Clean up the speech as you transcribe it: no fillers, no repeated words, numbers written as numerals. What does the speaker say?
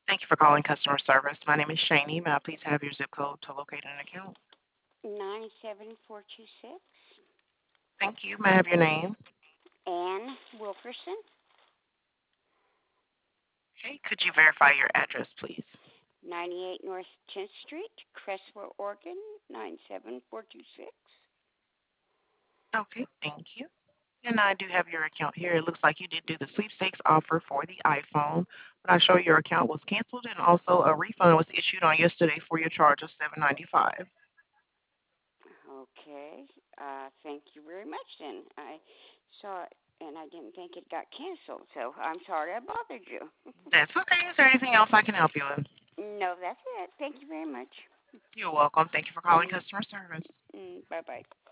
Thank you for calling customer service. My name is Shani. May I please have your zip code to locate an account? 97426. Thank you. May I have your name? Ann Wilkerson, Okay. Could you verify your address, please? 98 North 10th Street, Crestwell, Oregon, 97426. Okay. Thank you. And I do have your account here. It looks like you did do the sweepstakes offer for the iPhone, but I show your account was canceled and also a refund was issued on yesterday for your charge of $7.95. Okay. Thank you very much then. I saw it and I didn't think it got canceled, so I'm sorry I bothered you. That's okay. Is there anything else I can help you with? No, that's it. Thank you very much. You're welcome. Thank you for calling Mm, customer service. bye bye.